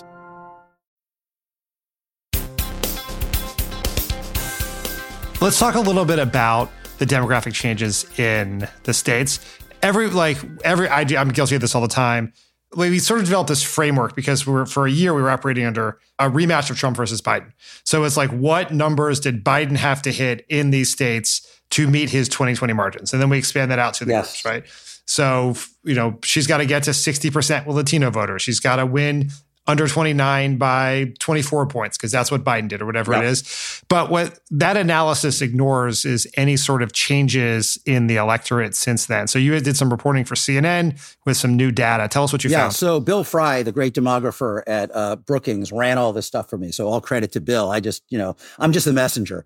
Let's talk a little bit about the demographic changes in the states. I'm guilty of this all the time. We sort of developed this framework because for a year we were operating under a rematch of Trump versus Biden. So it's like, what numbers did Biden have to hit in these states to meet his 2020 margins? And then we expand that out to the groups, right? So, she's got to get to 60% with Latino voters. She's got to win under 29 by 24 points, because that's what Biden did or whatever it is. But what that analysis ignores is any sort of changes in the electorate since then. So you did some reporting for CNN with some new data. Tell us what you found. So Bill Fry, the great demographer at Brookings, ran all this stuff for me. So all credit to Bill. I'm just the messenger.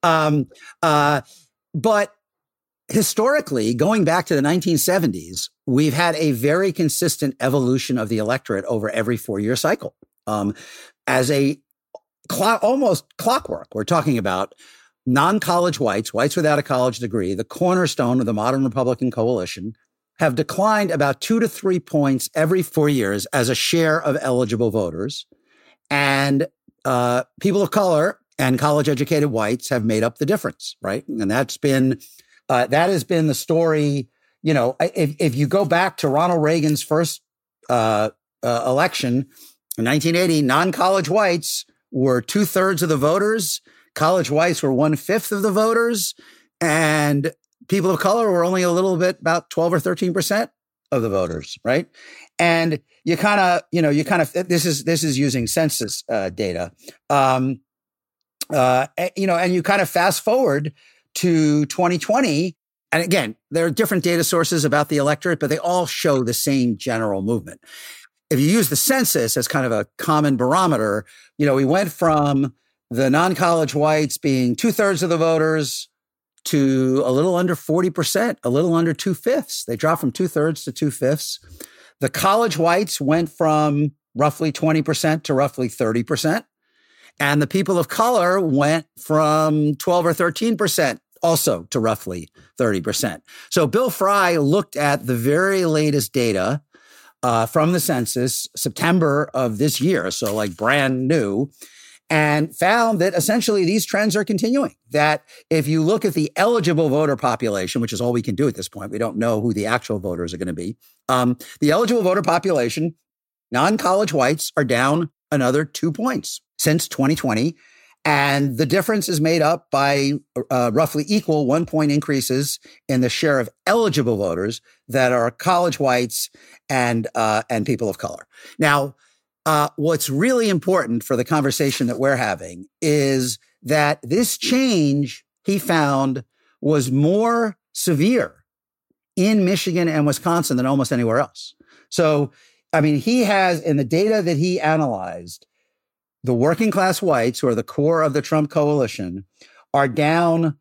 But historically, going back to the 1970s, we've had a very consistent evolution of the electorate over every 4-year cycle. As almost clockwork, we're talking about non-college whites without a college degree, the cornerstone of the modern Republican coalition, have declined about 2 to 3 points every 4 years as a share of eligible voters. And people of color and college-educated whites have made up the difference, right? And that has been the story. If you go back to Ronald Reagan's first election in 1980, non-college whites were 2/3 of the voters. College whites were 1/5 of the voters, and people of color were only a little bit, about 12 or 13% of the voters, right? And this is using census data, and you kind of fast forward to 2020. And again, there are different data sources about the electorate, but they all show the same general movement. If you use the census as kind of a common barometer, we went from the non-college whites being 2/3 of the voters to a little under 40%, a little under 2/5. They dropped from 2/3 to 2/5. The college whites went from roughly 20% to roughly 30%. And the people of color went from 12 or 13% also to roughly 30%. So Bill Fry looked at the very latest data from the census, September of this year, so like brand new, and found that essentially these trends are continuing. That if you look at the eligible voter population, which is all we can do at this point, we don't know who the actual voters are going to be. The eligible voter population, non-college whites are down another 2 points since 2020. And the difference is made up by roughly equal 1 point increases in the share of eligible voters that are college whites and people of color. Now, what's really important for the conversation that we're having is that this change, he found, was more severe in Michigan and Wisconsin than almost anywhere else. So, he has, in the data that he analyzed, the working class whites, who are the core of the Trump coalition, are down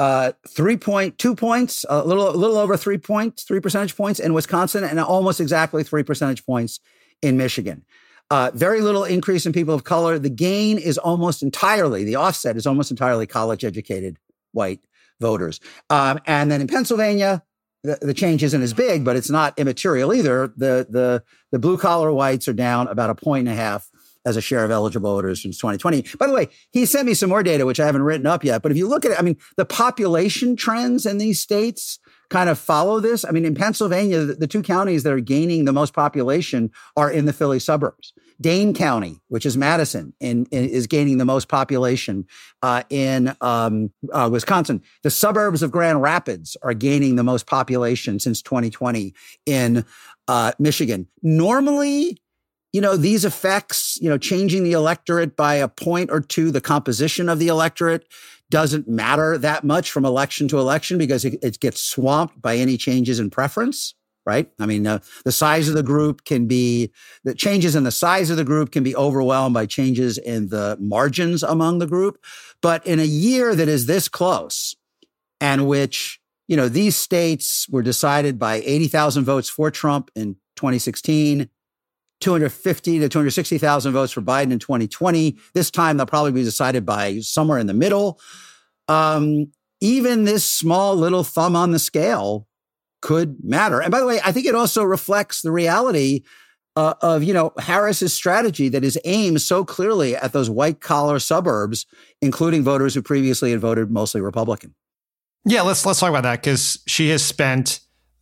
3.2 points, a little over 3 percentage points in Wisconsin, and almost exactly 3 percentage points in Michigan. Very little increase in people of color. The gain is the offset is almost entirely college-educated white voters. And then in Pennsylvania, the change isn't as big, but it's not immaterial either. The blue-collar whites are down about 1.5 points as a share of eligible voters since 2020. By the way, he sent me some more data, which I haven't written up yet. But if you look at it, the population trends in these states kind of follow this. In Pennsylvania, the two counties that are gaining the most population are in the Philly suburbs. Dane County, which is Madison, is gaining the most population in Wisconsin. The suburbs of Grand Rapids are gaining the most population since 2020 in Michigan. Normally, these effects, changing the electorate by a point or two, the composition of the electorate doesn't matter that much from election to election because it gets swamped by any changes in preference, right? I mean, the size of the group the changes in the size of the group can be overwhelmed by changes in the margins among the group. But in a year that is this close and which, these states were decided by 80,000 votes for Trump in 2016, 250 to 260,000 votes for Biden in 2020. This time they'll probably be decided by somewhere in the middle. Even this small little thumb on the scale could matter. And by the way, I think it also reflects the reality of Harris's strategy that is aimed so clearly at those white collar suburbs, including voters who previously had voted mostly Republican. Yeah, let's talk about that because she has spent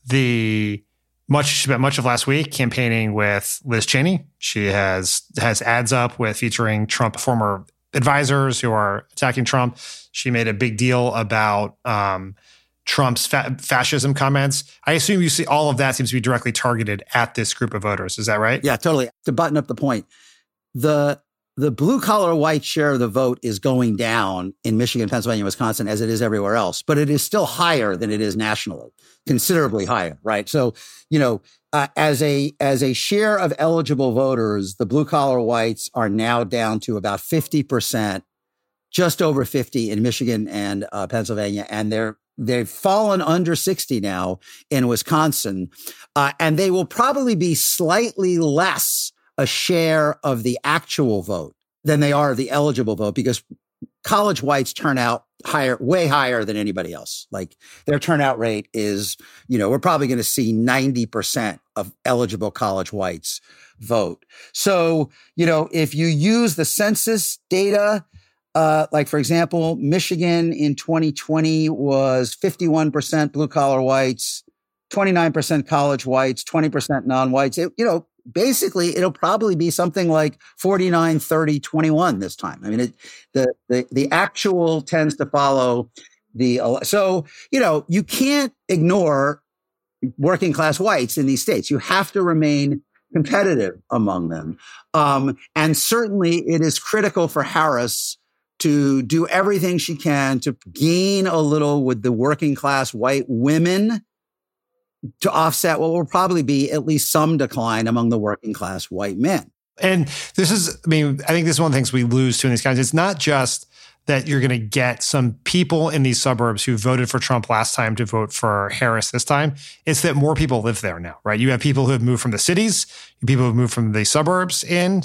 much of last week campaigning with Liz Cheney. She has ads up featuring Trump former advisors who are attacking Trump. She made a big deal about Trump's fascism comments. I assume you see all of that seems to be directly targeted at this group of voters. Is that right? Yeah, totally. To button up the point, the blue collar white share of the vote is going down in Michigan, Pennsylvania, Wisconsin, as it is everywhere else, but it is still higher than it is nationally, considerably higher, right? So, as a share of eligible voters, the blue collar whites are now down to about 50%, just over 50 in Michigan and Pennsylvania, and they've fallen under 60 now in Wisconsin, and they will probably be slightly less a share of the actual vote than they are the eligible vote because college whites turn out way higher than anybody else. Like their turnout rate is, we're probably going to see 90% of eligible college whites vote. So, if you use the census data, like for example, Michigan in 2020 was 51% blue collar whites, 29% college whites, 20% non-whites. Basically, it'll probably be something like 49, 30, 21 this time. I mean, the actual tends to follow so, you can't ignore working class whites in these states. You have to remain competitive among them. And certainly it is critical for Harris to do everything she can to gain a little with the working class white women to offset what will probably be at least some decline among the working class white men. And I think this is one of the things we lose to in these kinds. It's not just that you're going to get some people in these suburbs who voted for Trump last time to vote for Harris this time. It's that more people live there now, right? You have people who have moved from the cities, people who have moved from the suburbs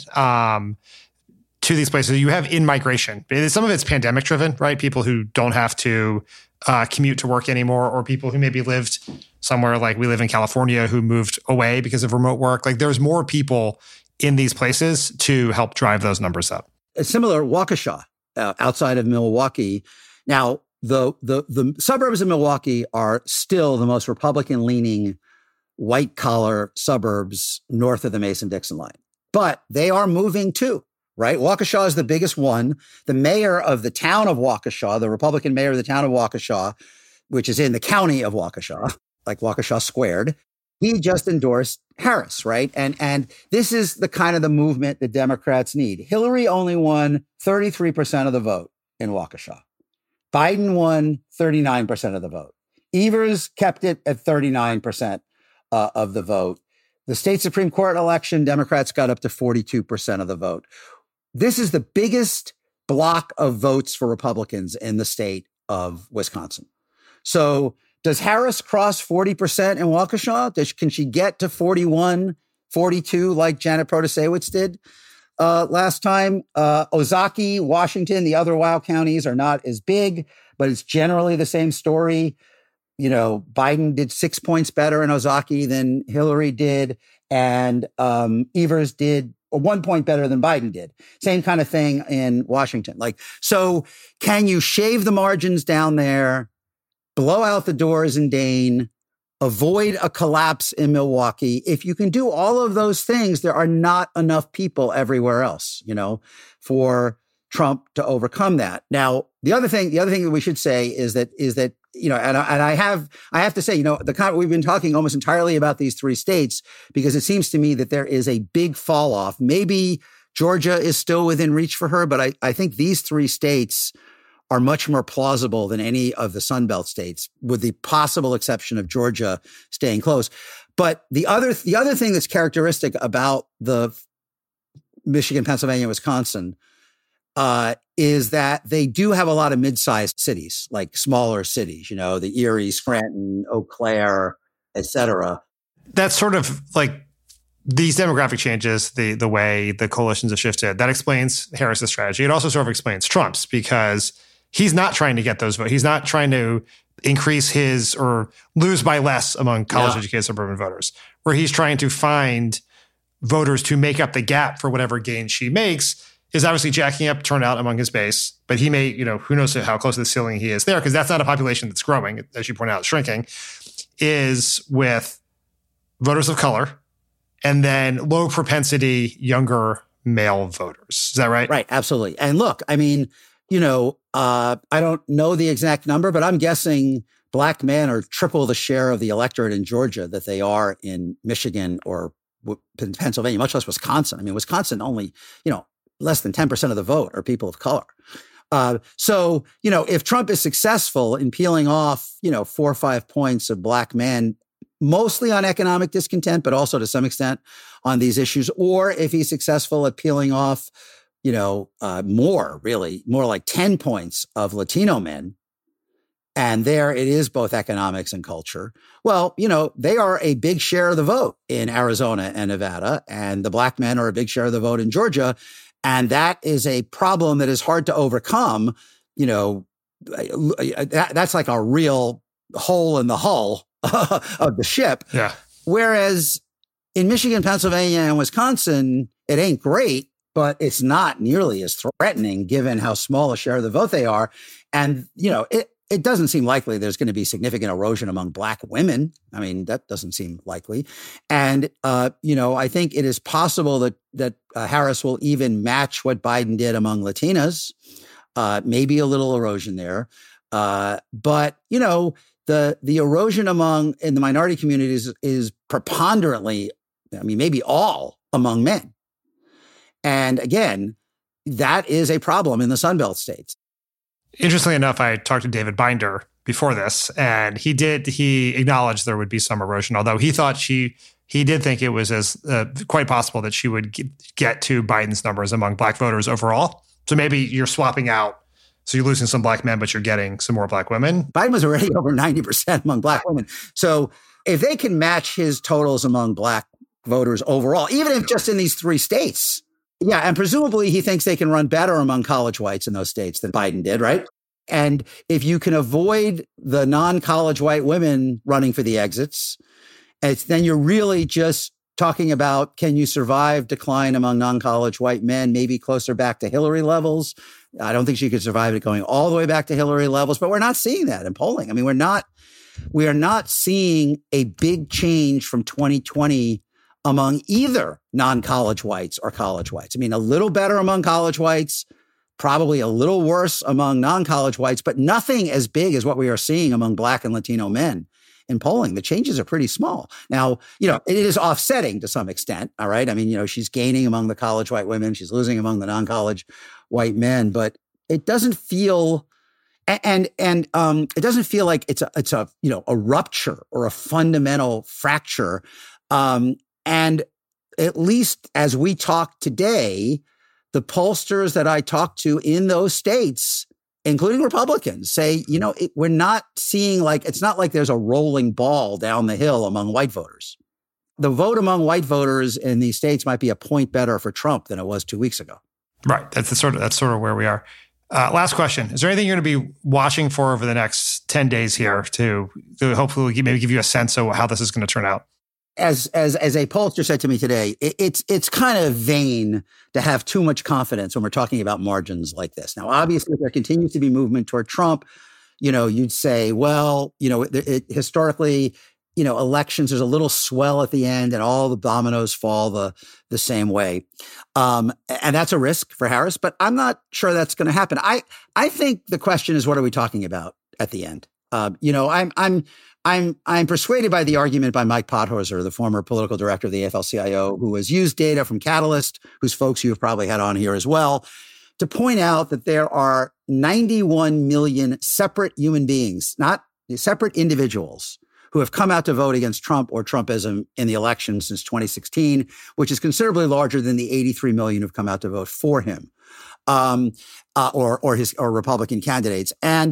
to these places. You have in-migration. Some of it's pandemic driven, right? People who don't have to commute to work anymore, or people who maybe lived somewhere like we live in California who moved away because of remote work. Like there's more people in these places to help drive those numbers up. A similar Waukesha outside of Milwaukee. Now, the suburbs of Milwaukee are still the most Republican-leaning white-collar suburbs north of the Mason-Dixon line. But they are moving too, right? Waukesha is the biggest one. The mayor of the town of Waukesha, the Republican mayor of the town of Waukesha, which is in the county of Waukesha, like Waukesha Squared, he just endorsed Harris, right? And this is the kind of the movement that Democrats need. Hillary only won 33% of the vote in Waukesha. Biden won 39% of the vote. Evers kept it at 39% of the vote. The state Supreme Court election, Democrats got up to 42% of the vote. This is the biggest block of votes for Republicans in the state of Wisconsin. So does Harris cross 40% in Waukesha? Can she get to 41, 42 like Janet Protasewicz did last time? Ozaukee, Washington, the other wild counties are not as big, but it's generally the same story. Biden did 6 points better in Ozaukee than Hillary did, and Evers did 1 point better than Biden did. Same kind of thing in Washington. So can you shave the margins down there, blow out the doors in Dane, avoid a collapse in Milwaukee? If you can do all of those things, there are not enough people everywhere else, for Trump to overcome that. Now, the other thing that we should say is that and I have to say, we've been talking almost entirely about these three states because it seems to me that there is a big fall off. Maybe Georgia is still within reach for her, but I think these three states are much more plausible than any of the Sun Belt states, with the possible exception of Georgia staying close. But the other thing that's characteristic about the Michigan, Pennsylvania, Wisconsin is that they do have a lot of mid-sized cities, like smaller cities, the Erie, Scranton, Eau Claire, et cetera. That's sort of like these demographic changes, the way the coalitions have shifted, that explains Harris's strategy. It also sort of explains Trump's, because he's not trying to get those votes. He's not trying to increase his or lose by less among college-educated suburban voters, where he's trying to find voters to make up the gap for whatever gain she makes, is obviously jacking up turnout among his base. But he may, who knows how close to the ceiling he is there, because that's not a population that's growing, as you point out, shrinking, is with voters of color and then low propensity younger male voters. Is that right? Right, absolutely. And look, I mean, I don't know the exact number, but I'm guessing black men are triple the share of the electorate in Georgia that they are in Michigan or Pennsylvania, much less Wisconsin. I mean, Wisconsin only, less than 10% of the vote are people of color. So, if Trump is successful in peeling off, 4 or 5 points of black men, mostly on economic discontent, but also to some extent on these issues, or if he's successful at peeling off more like 10 points of Latino men. And there it is both economics and culture. Well, they are a big share of the vote in Arizona and Nevada, and the black men are a big share of the vote in Georgia. And that is a problem that is hard to overcome. That's like a real hole in the hull of the ship. Yeah. Whereas in Michigan, Pennsylvania, and Wisconsin, it ain't great, but it's not nearly as threatening given how small a share of the vote they are. And, it doesn't seem likely there's going to be significant erosion among black women. I mean, that doesn't seem likely. And, I think it is possible that Harris will even match what Biden did among Latinas, maybe a little erosion there. But, the erosion in the minority communities is preponderantly, maybe all among men. And again, that is a problem in the Sun Belt states. Interestingly enough, I talked to David Binder before this, and he acknowledged there would be some erosion, although he thought he did think it was as quite possible that she would get to Biden's numbers among black voters overall. So maybe you're swapping out, so you're losing some black men, but you're getting some more black women. Biden was already over 90% among black women. So if they can match his totals among black voters overall, even if just in these three states. Yeah, and presumably he thinks they can run better among college whites in those states than Biden did, right? And if you can avoid the non-college white women running for the exits, then you're really just talking about, can you survive decline among non-college white men, maybe closer back to Hillary levels? I don't think she could survive it going all the way back to Hillary levels, but we're not seeing that in polling. I mean, we are not seeing a big change from 2020 among either non-college whites or college whites. I mean, a little better among college whites, probably a little worse among non-college whites, but nothing as big as what we are seeing among black and Latino men in polling. The changes are pretty small. Now, it is offsetting to some extent. All right. I mean, she's gaining among the college white women. She's losing among the non-college white men, but it doesn't feel, and it doesn't feel like it's a rupture or a fundamental fracture. And at least as we talk today, the pollsters that I talk to in those states, including Republicans, say, we're not seeing it's not like there's a rolling ball down the hill among white voters. The vote among white voters in these states might be a point better for Trump than it was 2 weeks ago. Right. That's sort of where we are. Last question. Is there anything you're going to be watching for over the next 10 days here to hopefully maybe give you a sense of how this is going to turn out? As a pollster said to me today, it's kind of vain to have too much confidence when we're talking about margins like this. Now, obviously, if there continues to be movement toward Trump, you'd say, well, historically, elections, there's a little swell at the end and all the dominoes fall the same way. And that's a risk for Harris, but I'm not sure that's going to happen. I think the question is, what are we talking about at the end? I'm persuaded by the argument by Mike Pothorzer, the former political director of the AFL-CIO, who has used data from Catalyst, whose folks you have probably had on here as well, to point out that there are 91 million separate human beings, not separate individuals, who have come out to vote against Trump or Trumpism in the election since 2016, which is considerably larger than the 83 million who've come out to vote for him, or Republican candidates. And,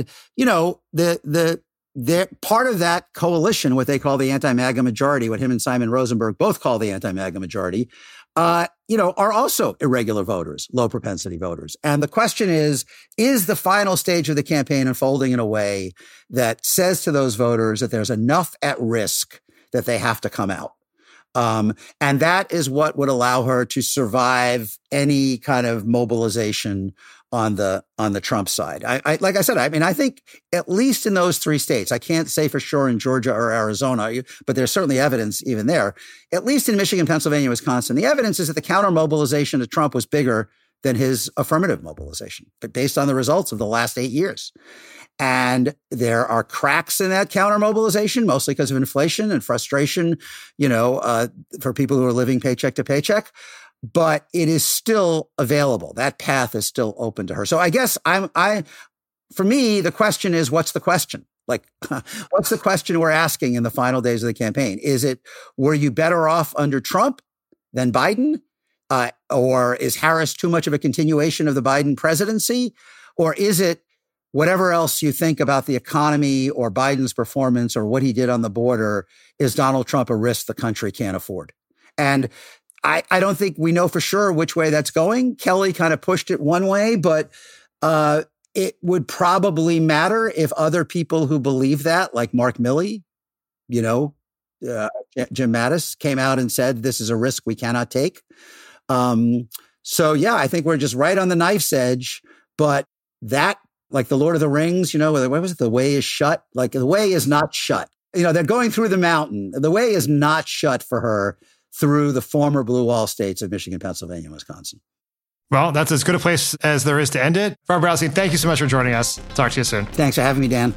the part of that coalition, what they call the anti-MAGA majority, what him and Simon Rosenberg both call the anti-MAGA majority, are also irregular voters, low propensity voters. And the question is the final stage of the campaign unfolding in a way that says to those voters that there's enough at risk that they have to come out? And that is what would allow her to survive any kind of mobilization on the Trump side. Like I said, I think at least in those three states, I can't say for sure in Georgia or Arizona, but there's certainly evidence even there. At least in Michigan, Pennsylvania, Wisconsin, the evidence is that the counter mobilization to Trump was bigger than his affirmative mobilization, but based on the results of the last 8 years. And there are cracks in that counter mobilization, mostly because of inflation and frustration, for people who are living paycheck to paycheck. But it is still available. That path is still open to her. So I guess for me, the question is, what's the question? Like, what's the question we're asking in the final days of the campaign? Is it, were you better off under Trump than Biden? Or is Harris too much of a continuation of the Biden presidency? Or is it whatever else you think about the economy or Biden's performance or what he did on the border, is Donald Trump a risk the country can't afford? And I don't think we know for sure which way that's going. Kelly kind of pushed it one way, but it would probably matter if other people who believe that, like Mark Milley, Jim Mattis, came out and said, this is a risk we cannot take. So yeah, I think we're just right on the knife's edge, but that, like the Lord of the Rings, what was it? The way is shut. Like the way is not shut. They're going through the mountain. The way is not shut for her through the former blue wall states of Michigan, Pennsylvania, and Wisconsin. Well, that's as good a place as there is to end it. Robert Browsing, thank you so much for joining us. Talk to you soon. Thanks for having me, Dan.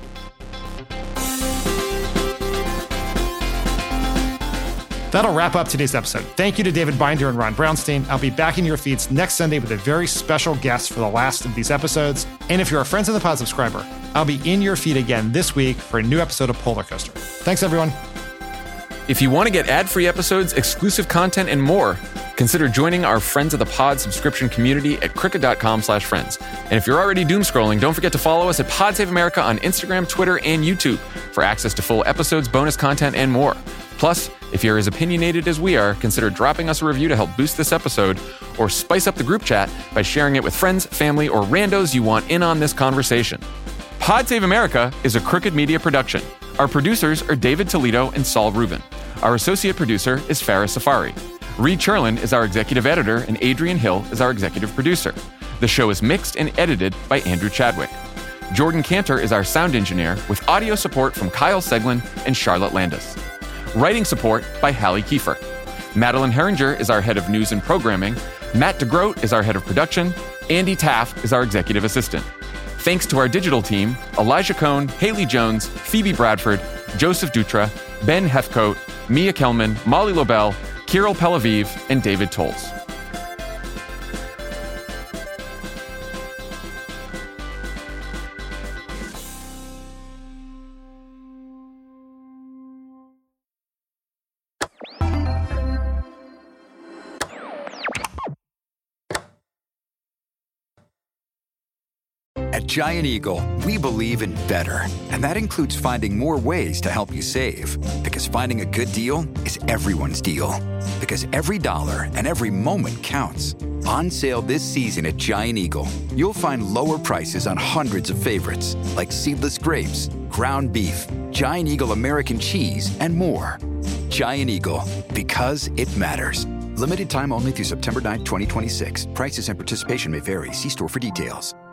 That'll wrap up today's episode. Thank you to David Binder and Ron Brownstein. I'll be back in your feeds next Sunday with a very special guest for the last of these episodes. And if you're a Friends of the Pod subscriber, I'll be in your feed again this week for a new episode of Polar Coaster. Thanks, everyone. If you want to get ad-free episodes, exclusive content, and more, consider joining our Friends of the Pod subscription community at cricket.com/friends. And if you're already doom scrolling, don't forget to follow us at Pod Save America on Instagram, Twitter, and YouTube for access to full episodes, bonus content, and more. Plus, if you're as opinionated as we are, consider dropping us a review to help boost this episode, or spice up the group chat by sharing it with friends, family, or randos you want in on this conversation. Pod Save America is a Crooked Media production. Our producers are David Toledo and Saul Rubin. Our associate producer is Farah Safari. Reed Cherlin is our executive editor, and Adrian Hill is our executive producer. The show is mixed and edited by Andrew Chadwick. Jordan Cantor is our sound engineer, with audio support from Kyle Seglin and Charlotte Landis. Writing support by Hallie Kiefer. Madeline Herringer is our head of news and programming. Matt DeGroat is our head of production. Andy Taft is our executive assistant. Thanks to our digital team, Elijah Cohn, Haley Jones, Phoebe Bradford, Joseph Dutra, Ben Hefcoat, Mia Kelman, Molly Lobel, Kirill Pelaviv, and David Tolles. At Giant Eagle, we believe in better, and that includes finding more ways to help you save. Because finding a good deal is everyone's deal. Because every dollar and every moment counts. On sale this season at Giant Eagle, you'll find lower prices on hundreds of favorites, like seedless grapes, ground beef, Giant Eagle American cheese, and more. Giant Eagle, because it matters. Limited time only through September 9, 2026. Prices and participation may vary. See store for details.